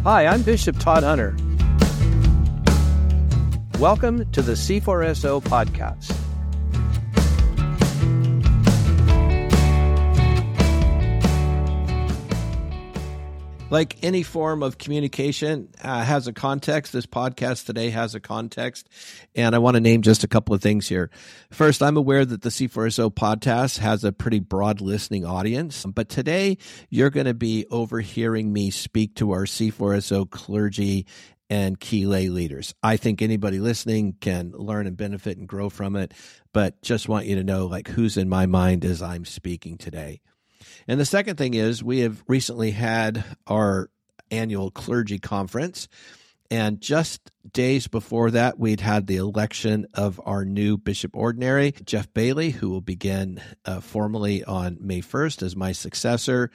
Hi, I'm Bishop Todd Hunter. Welcome to the C4SO podcast. Like any form of communication has a context. This podcast today has a context, and I want to name just a couple of things here. First, I'm aware that the C4SO podcast has a pretty broad listening audience, but today you're going to be overhearing me speak to our C4SO clergy and key lay leaders. I think anybody listening can learn and benefit and grow from it, but just want you to know like who's in my mind as I'm speaking today. And the second thing is we have recently had our annual clergy conference, and just days before that, we'd had the election of our new Bishop Ordinary, Jeff Bailey, who will begin formally on May 1st as my successor.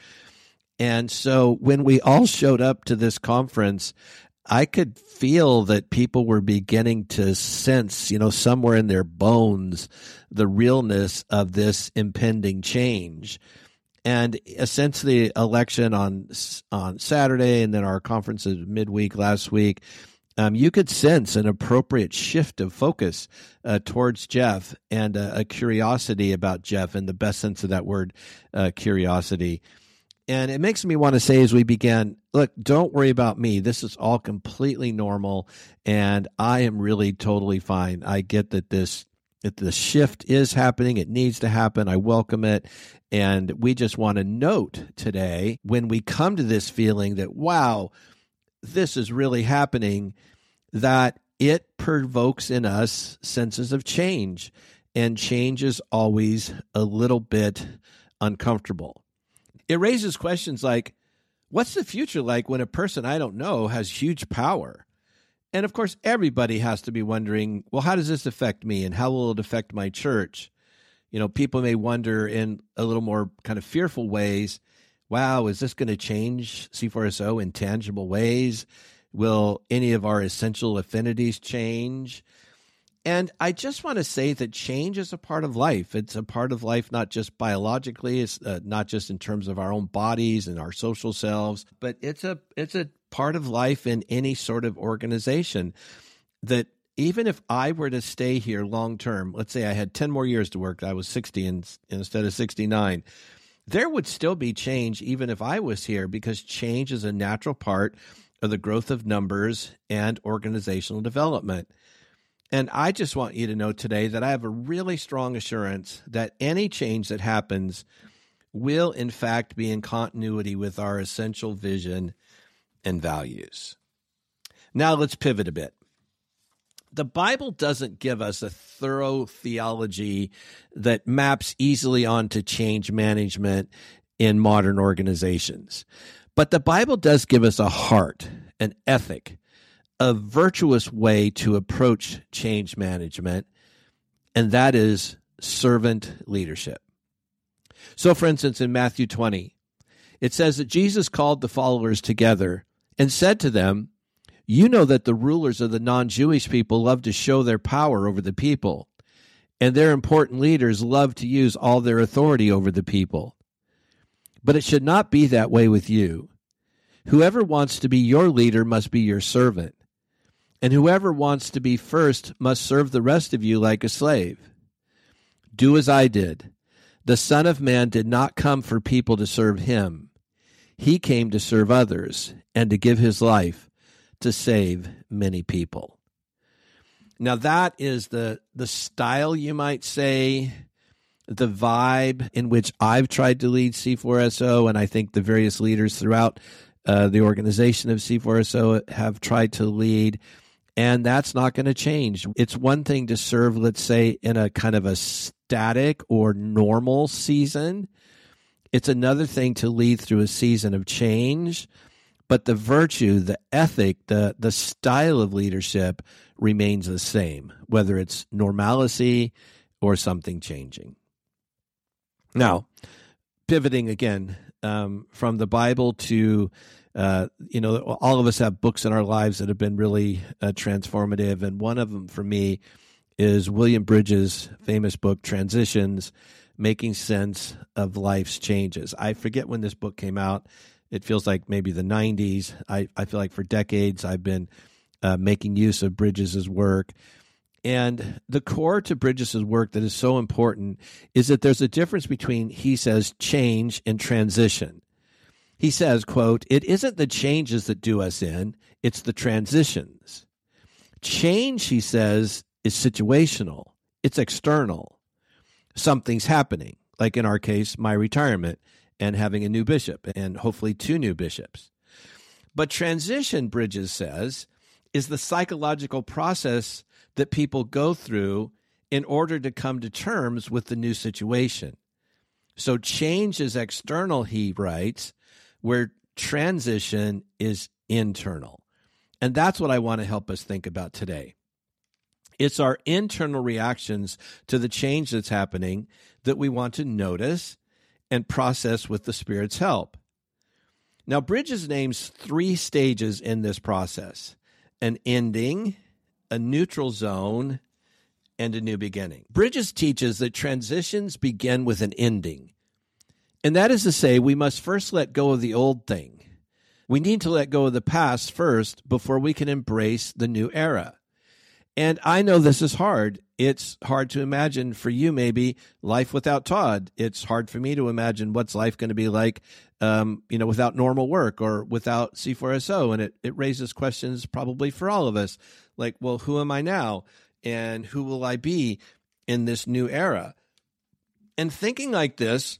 And so when we all showed up to this conference, I could feel that people were beginning to sense, somewhere in their bones, the realness of this impending change. And since the election on Saturday and then our conferences midweek last week, you could sense an appropriate shift of focus towards Jeff and a curiosity about Jeff in the best sense of that word, curiosity. And it makes me want to say as we began, look, don't worry about me. This is all completely normal, and I am really totally fine. I get that the shift is happening. It needs to happen. I welcome it. And we just want to note today, when we come to this feeling that, wow, this is really happening, that it provokes in us senses of change. And change is always a little bit uncomfortable. It raises questions like, what's the future like when a person I don't know has huge power? And of course, everybody has to be wondering, well, how does this affect me and how will it affect my church? People may wonder in a little more kind of fearful ways, wow, is this going to change C4SO in tangible ways? Will any of our essential affinities change? And I just want to say that change is a part of life. It's a part of life, not just biologically, it's not just in terms of our own bodies and our social selves, but it's a part of life in any sort of organization that even if I were to stay here long term, let's say I had 10 more years to work, I was 60 instead of 69, there would still be change even if I was here because change is a natural part of the growth of numbers and organizational development. And I just want you to know today that I have a really strong assurance that any change that happens will in fact be in continuity with our essential vision and values. Now let's pivot a bit. The Bible doesn't give us a thorough theology that maps easily onto change management in modern organizations. But the Bible does give us a heart, an ethic, a virtuous way to approach change management, and that is servant leadership. So, for instance, in Matthew 20, it says that Jesus called the followers together and said to them, "You know that the rulers of the non-Jewish people love to show their power over the people, and their important leaders love to use all their authority over the people. But it should not be that way with you. Whoever wants to be your leader must be your servant, and whoever wants to be first must serve the rest of you like a slave. Do as I did. The Son of Man did not come for people to serve him. He came to serve others and to give his life to save many people." Now that is the style, you might say, the vibe in which I've tried to lead C4SO, and I think the various leaders throughout the organization of C4SO have tried to lead, and that's not going to change. It's one thing to serve, let's say, in a kind of a static or normal season. It's another thing to lead through a season of change, but the virtue, the ethic, the style of leadership remains the same, whether it's normalcy or something changing. Now, pivoting again from the Bible to, all of us have books in our lives that have been really transformative, and one of them for me is William Bridges' famous book, Transitions, Making Sense of Life's Changes. I forget when this book came out. It feels like maybe the 90s. I feel like for decades I've been making use of Bridges' work. And the core to Bridges' work that is so important is that there's a difference between, he says, change and transition. He says, quote, "It isn't the changes that do us in, it's the transitions." Change, he says, is situational. It's external. Something's happening, like in our case, my retirement and having a new bishop and hopefully 2 new bishops. But transition, Bridges says, is the psychological process that people go through in order to come to terms with the new situation. So change is external, he writes, where transition is internal. And that's what I want to help us think about today. It's our internal reactions to the change that's happening that we want to notice and process with the Spirit's help. Now, Bridges names 3 stages in this process: an ending, a neutral zone, and a new beginning. Bridges teaches that transitions begin with an ending. And that is to say, we must first let go of the old thing. We need to let go of the past first before we can embrace the new era. And I know this is hard. It's hard to imagine for you, maybe, life without Todd. It's hard for me to imagine what's life going to be like, without normal work or without C4SO. And it raises questions probably for all of us, like, well, who am I now? And who will I be in this new era? And thinking like this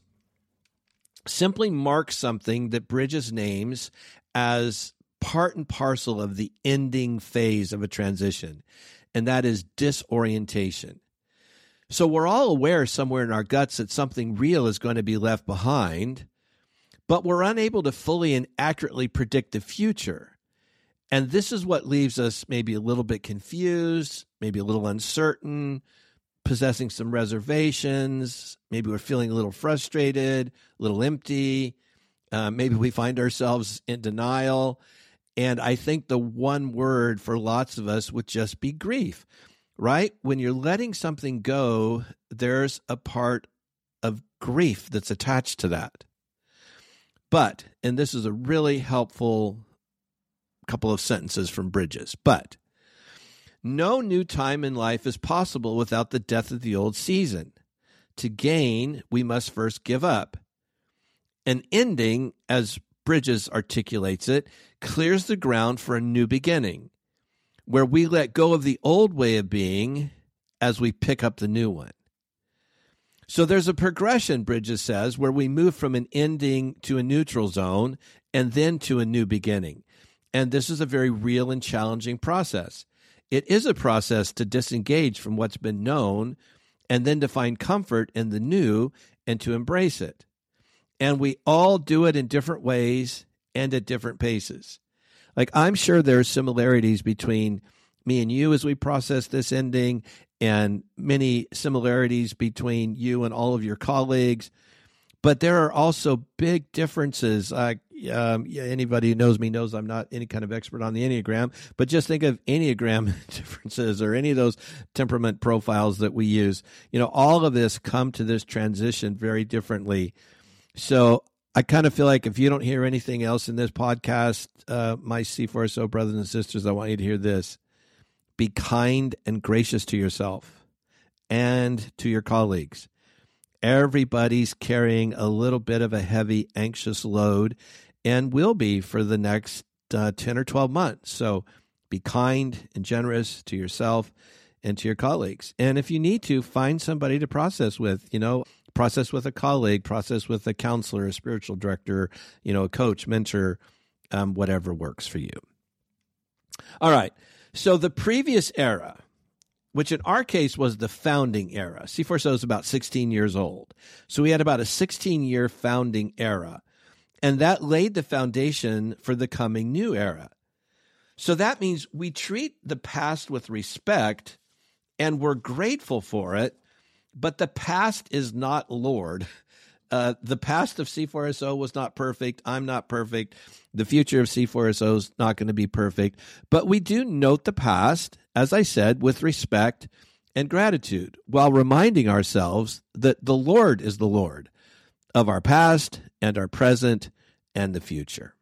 simply marks something that Bridges names as part and parcel of the ending phase of a transition, and that is disorientation. So we're all aware somewhere in our guts that something real is going to be left behind, but we're unable to fully and accurately predict the future. And this is what leaves us maybe a little bit confused, maybe a little uncertain, possessing some reservations. Maybe we're feeling a little frustrated, a little empty. Maybe we find ourselves in denial. And I think the one word for lots of us would just be grief, right? When you're letting something go, there's a part of grief that's attached to that. But, and this is a really helpful couple of sentences from Bridges, but no new time in life is possible without the death of the old season. To gain, we must first give up. An ending, as Bridges articulates it, clears the ground for a new beginning, where we let go of the old way of being as we pick up the new one. So there's a progression, Bridges says, where we move from an ending to a neutral zone and then to a new beginning. And this is a very real and challenging process. It is a process to disengage from what's been known and then to find comfort in the new and to embrace it. And we all do it in different ways and at different paces. Like, I'm sure there are similarities between me and you as we process this ending, and many similarities between you and all of your colleagues. But there are also big differences. Anybody who knows me knows I'm not any kind of expert on the Enneagram, but just think of Enneagram differences or any of those temperament profiles that we use. All of this come to this transition very differently. So I kind of feel like if you don't hear anything else in this podcast, my C4SO brothers and sisters, I want you to hear this. Be kind and gracious to yourself and to your colleagues. Everybody's carrying a little bit of a heavy, anxious load and will be for the next 10 or 12 months. So be kind and generous to yourself and to your colleagues. And if you need to, find somebody to process with, process with a colleague, process with a counselor, a spiritual director, a coach, mentor, whatever works for you. All right. So the previous era, which in our case was the founding era. C4SO is about 16 years old. So we had about a 16-year founding era. And that laid the foundation for the coming new era. So that means we treat the past with respect and we're grateful for it, but the past is not Lord. The past of C4SO was not perfect. I'm not perfect. The future of C4SO is not going to be perfect. But we do note the past, as I said, with respect and gratitude, while reminding ourselves that the Lord is the Lord of our past and our present and the future.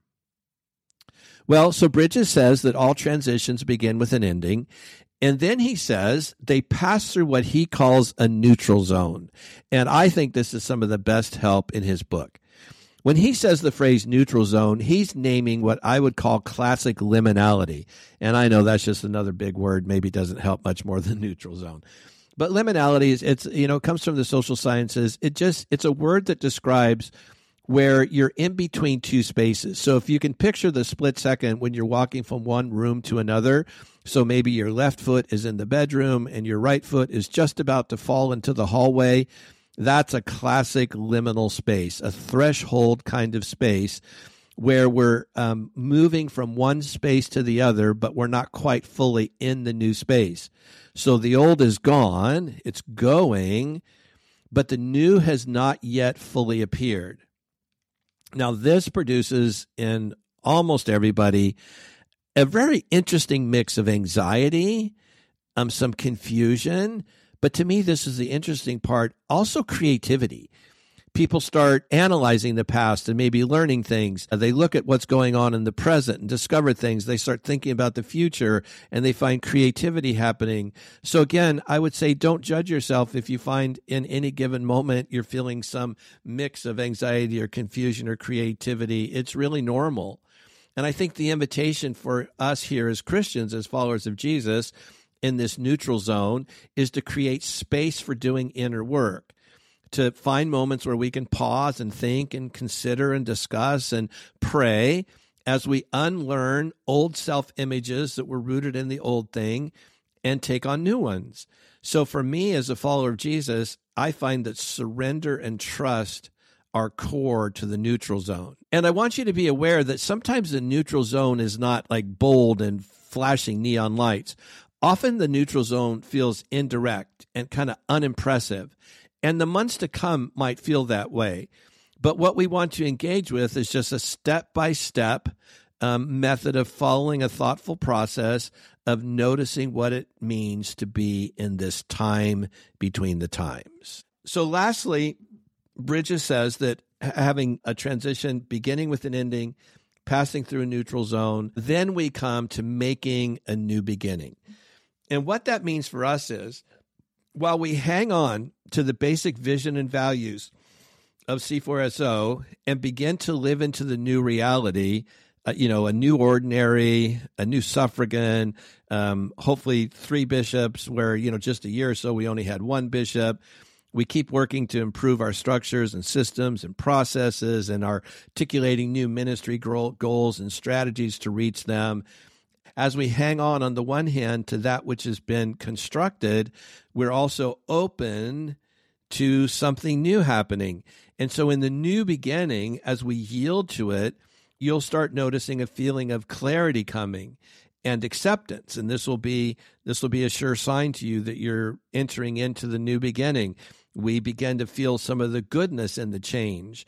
Well, so Bridges says that all transitions begin with an ending, and then he says they pass through what he calls a neutral zone. And I think this is some of the best help in his book. When he says the phrase neutral zone, he's naming what I would call classic liminality. And I know that's just another big word, maybe doesn't help much more than neutral zone. But liminality is, it comes from the social sciences. It's a word that describes where you're in between two spaces. So if you can picture the split second when you're walking from one room to another, so maybe your left foot is in the bedroom and your right foot is just about to fall into the hallway, that's a classic liminal space, a threshold kind of space where we're moving from one space to the other, but we're not quite fully in the new space. So the old is gone, it's going, but the new has not yet fully appeared. Now, this produces in almost everybody a very interesting mix of anxiety, some confusion, but to me, this is the interesting part, also creativity. People start analyzing the past and maybe learning things. They look at what's going on in the present and discover things. They start thinking about the future and they find creativity happening. So again, I would say don't judge yourself if you find in any given moment you're feeling some mix of anxiety or confusion or creativity. It's really normal. And I think the invitation for us here as Christians, as followers of Jesus, in this neutral zone is to create space for doing inner work, to find moments where we can pause and think and consider and discuss and pray as we unlearn old self-images that were rooted in the old thing and take on new ones. So for me as a follower of Jesus, I find that surrender and trust are core to the neutral zone. And I want you to be aware that sometimes the neutral zone is not like bold and flashing neon lights. Often the neutral zone feels indirect and kind of unimpressive, and the months to come might feel that way. But what we want to engage with is just a step-by-step method of following a thoughtful process of noticing what it means to be in this time between the times. So lastly, Bridges says that having a transition beginning with an ending, passing through a neutral zone, then we come to making a new beginning. And what that means for us is, while we hang on to the basic vision and values of C4SO and begin to live into the new reality, a new ordinary, a new suffragan, hopefully 3 bishops where, just a year or so we only had 1 bishop. We keep working to improve our structures and systems and processes and are articulating new ministry goals and strategies to reach them. As we hang on the one hand, to that which has been constructed, we're also open to something new happening. And so in the new beginning, as we yield to it, you'll start noticing a feeling of clarity coming and acceptance. And this will be a sure sign to you that you're entering into the new beginning. We begin to feel some of the goodness in the change.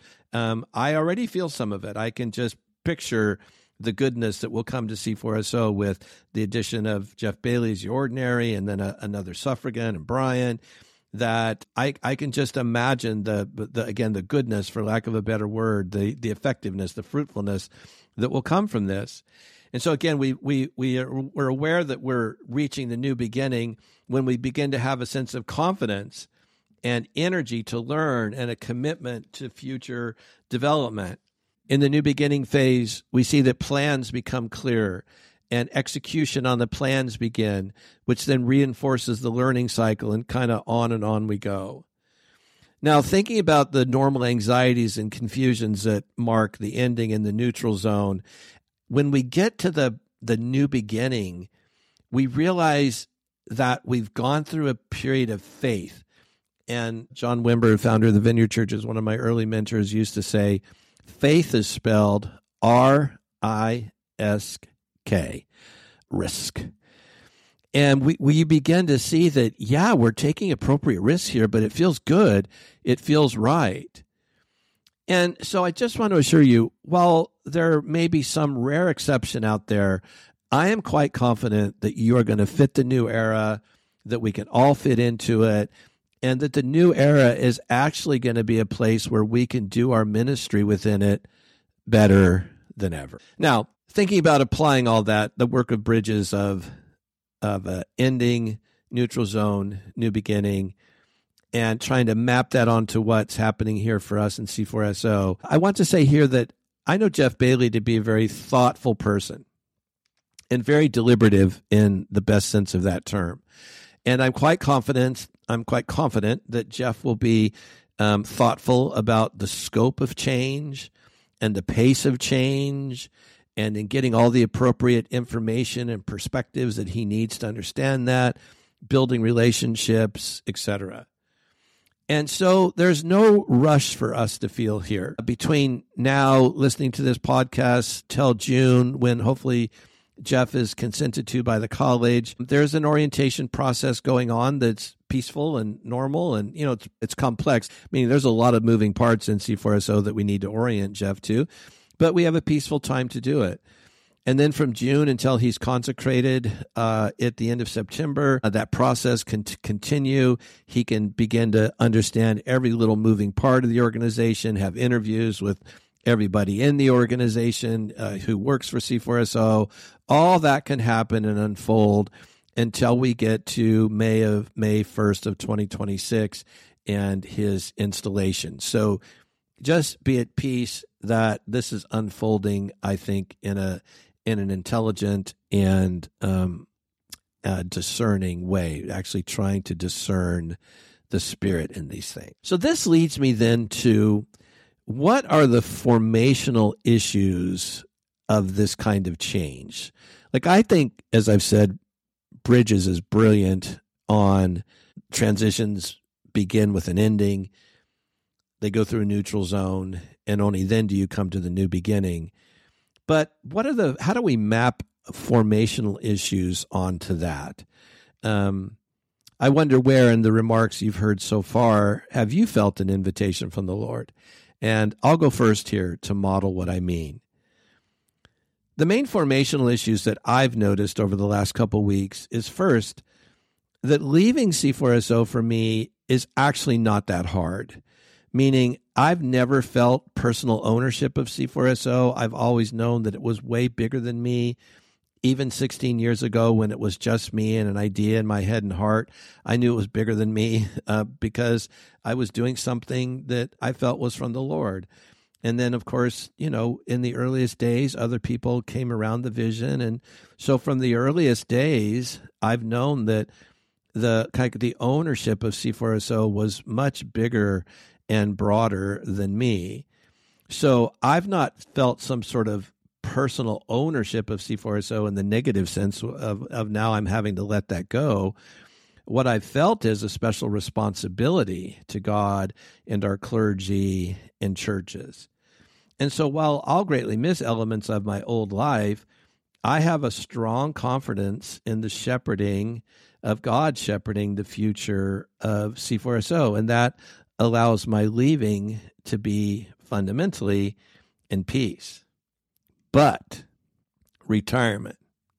I already feel some of it. I can just picture the goodness that will come to C4SO with the addition of Jeff Bailey's The Ordinary and then another suffragan and Brian, that I can just imagine the goodness, for lack of a better word, the effectiveness, the fruitfulness that will come from this. And so again, we're aware that we're reaching the new beginning when we begin to have a sense of confidence and energy to learn and a commitment to future development. In the new beginning phase, we see that plans become clearer and execution on the plans begin, which then reinforces the learning cycle, and kind of on we go. Now, thinking about the normal anxieties and confusions that mark the ending in the neutral zone, when we get to the new beginning, we realize that we've gone through a period of faith. And John Wimber, founder of the Vineyard Church, is one of my early mentors, used to say, faith is spelled R-I-S-K, risk. And we begin to see that, we're taking appropriate risks here, but it feels good. It feels right. And so I just want to assure you, while there may be some rare exception out there, I am quite confident that you are going to fit the new era, that we can all fit into it, and that the new era is actually going to be a place where we can do our ministry within it better than ever. Now, thinking about applying all that, the work of Bridges of ending, neutral zone, new beginning, and trying to map that onto what's happening here for us in C4SO, I want to say here that I know Jeff Bailey to be a very thoughtful person and very deliberative in the best sense of that term. And I'm quite confident that Jeff will be thoughtful about the scope of change and the pace of change, and in getting all the appropriate information and perspectives that he needs to understand that, building relationships, etc. And so there's no rush for us to feel here. Between now listening to this podcast till June, when hopefully Jeff is consented to by the college, there's an orientation process going on that's peaceful and normal, and it's complex. Meaning there's a lot of moving parts in C4SO that we need to orient Jeff to, but we have a peaceful time to do it. And then from June until he's consecrated at the end of September, that process can continue. He can begin to understand every little moving part of the organization, have interviews with everybody in the organization who works for C4SO. All that can happen and unfold until we get to May 1st of 2026 and his installation. So just be at peace that this is unfolding, I think, in an intelligent and discerning way, actually trying to discern the Spirit in these things. So this leads me then to, what are the formational issues of this kind of change? Like, I think, as I've said, Bridges is brilliant on transitions begin with an ending. They go through a neutral zone, and only then do you come to the new beginning. But how do we map formational issues onto that? I wonder where in the remarks you've heard so far have you felt an invitation from the Lord? And I'll go first here to model what I mean. The main formational issues that I've noticed over the last couple of weeks is, first, that leaving C4SO for me is actually not that hard. Meaning, I've never felt personal ownership of C4SO. I've always known that it was way bigger than me. Even 16 years ago, when it was just me and an idea in my head and heart, I knew it was bigger than me because I was doing something that I felt was from the Lord. And then, of course, in the earliest days, other people came around the vision. And so from the earliest days, I've known that the ownership of C4SO was much bigger and broader than me. So I've not felt some sort of personal ownership of C4SO in the negative sense of now I'm having to let that go. What I've felt is a special responsibility to God and our clergy and churches. And so while I'll greatly miss elements of my old life, I have a strong confidence in the shepherding of God shepherding the future of C4SO, and that allows my leaving to be fundamentally in peace. But retirement,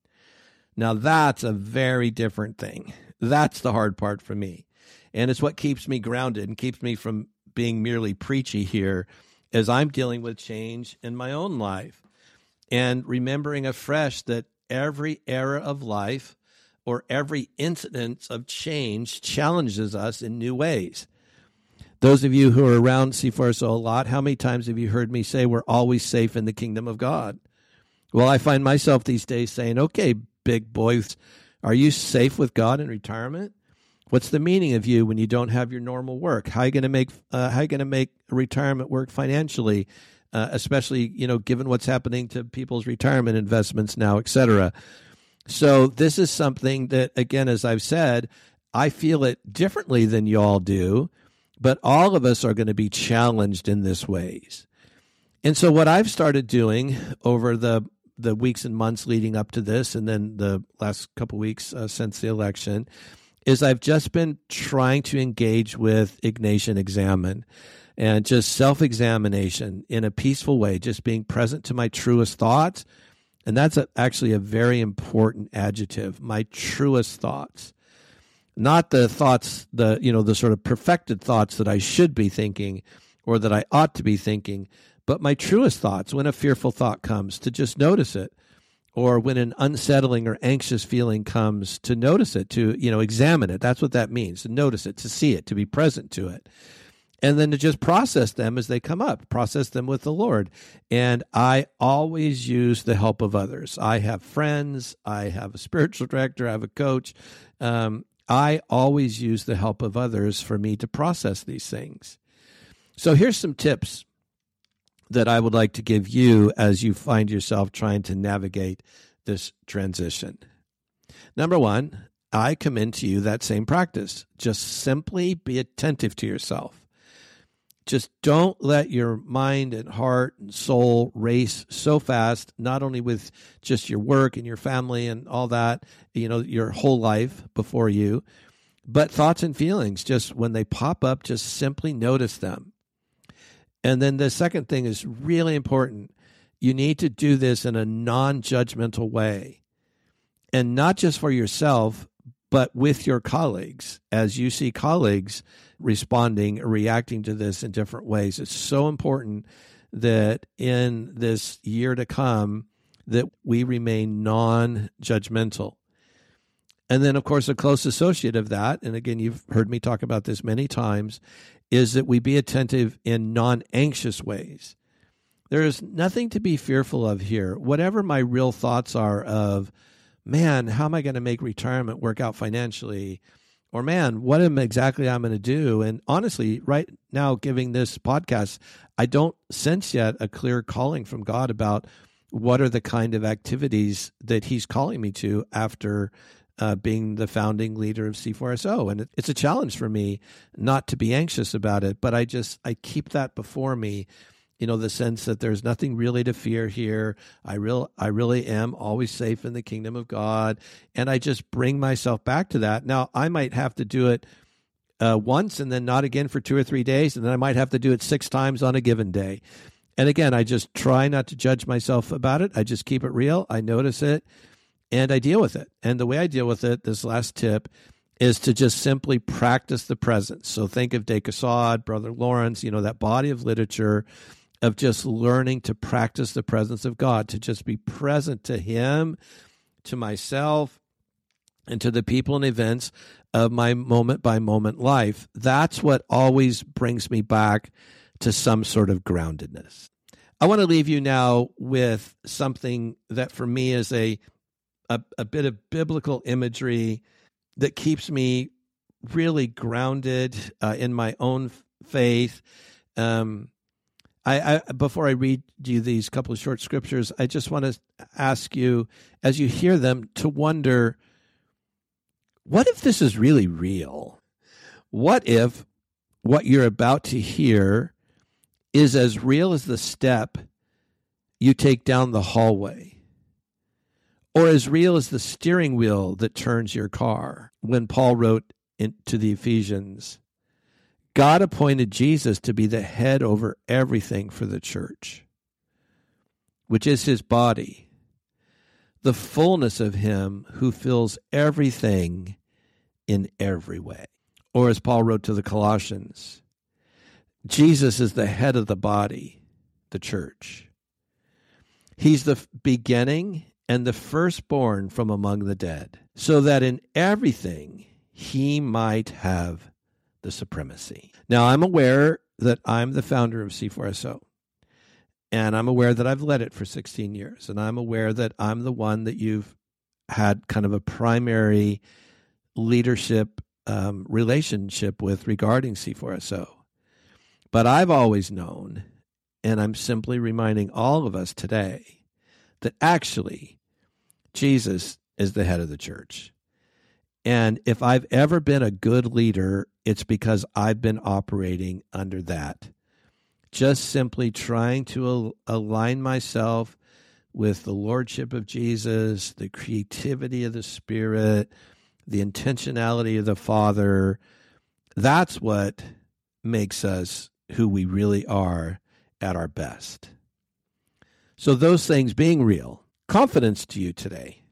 now that's a very different thing. That's the hard part for me. And it's what keeps me grounded and keeps me from being merely preachy here as I'm dealing with change in my own life and remembering afresh that every era of life or every incidence of change challenges us in new ways. Those of you who are around C4SO a lot, how many times have you heard me say we're always safe in the kingdom of God? Well, I find myself these days saying, okay, big boys, are you safe with God in retirement? What's the meaning of you when you don't have your normal work? How are you going to make retirement work financially, especially given what's happening to people's retirement investments now, et cetera? So this is something that, again, as I've said, I feel it differently than you all do, but all of us are going to be challenged in this ways. And so what I've started doing over the weeks and months leading up to this, and then the last couple weeks since the election, is I've just been trying to engage with Ignatian Examine and just self-examination in a peaceful way, just being present to my truest thoughts. And that's actually a very important adjective, my truest thoughts. Not the thoughts, the sort of perfected thoughts that I should be thinking, or that I ought to be thinking, but my truest thoughts. When a fearful thought comes, to just notice it. Or when an unsettling or anxious feeling comes, to notice it, to, examine it. That's what that means, to notice it, to see it, to be present to it. And then to just process them as they come up, process them with the Lord. And I always use the help of others. I have friends, I have a spiritual director, I have a coach. I always use the help of others for me to process these things. So here's some tips that I would like to give you as you find yourself trying to navigate this transition. Number one, I commend to you that same practice. Just simply be attentive to yourself. Just don't let your mind and heart and soul race so fast, not only with just your work and your family and all that, your whole life before you, but thoughts and feelings, just when they pop up, just simply notice them. And then the second thing is really important. You need to do this in a non-judgmental way. And not just for yourself, but with your colleagues. As you see colleagues responding or reacting to this in different ways, it's so important that in this year to come, that we remain non-judgmental. And then, of course, a close associate of that, and again, you've heard me talk about this many times, is that we be attentive in non-anxious ways. There is nothing to be fearful of here. Whatever my real thoughts are of, man, how am I going to make retirement work out financially? Or, man, what am exactly I'm going to do? And honestly, right now, giving this podcast, I don't sense yet a clear calling from God about what are the kind of activities that he's calling me to after being the founding leader of C4SO. And it's a challenge for me not to be anxious about it, but I keep that before me, the sense that there's nothing really to fear here. I really am always safe in the kingdom of God. And I just bring myself back to that. Now, I might have to do it once and then not again for 2 or 3 days. And then I might have to do it 6 times on a given day. And again, I just try not to judge myself about it. I just keep it real. I notice it. And I deal with it. And the way I deal with it, this last tip, is to just simply practice the presence. So think of De Caussade, Brother Lawrence, that body of literature of just learning to practice the presence of God, to just be present to him, to myself, and to the people and events of my moment-by-moment life. That's what always brings me back to some sort of groundedness. I want to leave you now with something that for me is a bit of biblical imagery that keeps me really grounded in my own faith. I before I read you these couple of short scriptures, I just want to ask you, as you hear them, to wonder, what if this is really real? What if what you're about to hear is as real as the step you take down the hallway? Or as real as the steering wheel that turns your car? When Paul wrote to the Ephesians, God appointed Jesus to be the head over everything for the church, which is his body, the fullness of him who fills everything in every way. Or as Paul wrote to the Colossians, Jesus is the head of the body, the church. He's the beginning and the firstborn from among the dead, so that in everything he might have the supremacy. Now, I'm aware that I'm the founder of C4SO, and I'm aware that I've led it for 16 years, and I'm aware that I'm the one that you've had kind of a primary leadership relationship with regarding C4SO. But I've always known, and I'm simply reminding all of us today, that actually Jesus is the head of the church. And if I've ever been a good leader, it's because I've been operating under that. Just simply trying to align myself with the lordship of Jesus, the creativity of the Spirit, the intentionality of the Father. That's what makes us who we really are at our best. So those things being real, confidence to you today,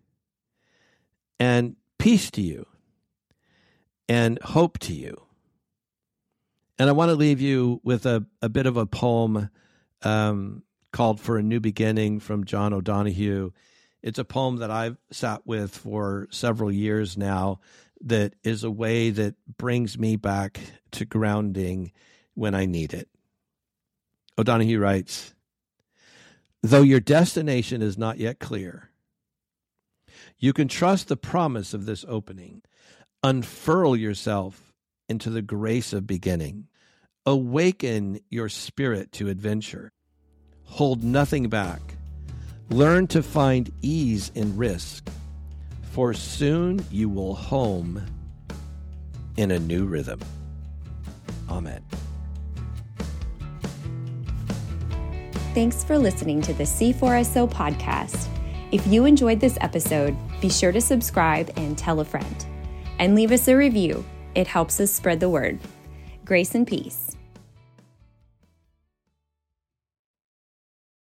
and peace to you, and hope to you. And I want to leave you with a bit of a poem called For a New Beginning from John O'Donohue. It's a poem that I've sat with for several years now that is a way that brings me back to grounding when I need it. O'Donohue writes, though your destination is not yet clear, you can trust the promise of this opening. Unfurl yourself into the grace of beginning. Awaken your spirit to adventure. Hold nothing back. Learn to find ease in risk, for soon you will home in a new rhythm. Amen. Thanks for listening to the C4SO podcast. If you enjoyed this episode, be sure to subscribe and tell a friend. And leave us a review. It helps us spread the word. Grace and peace.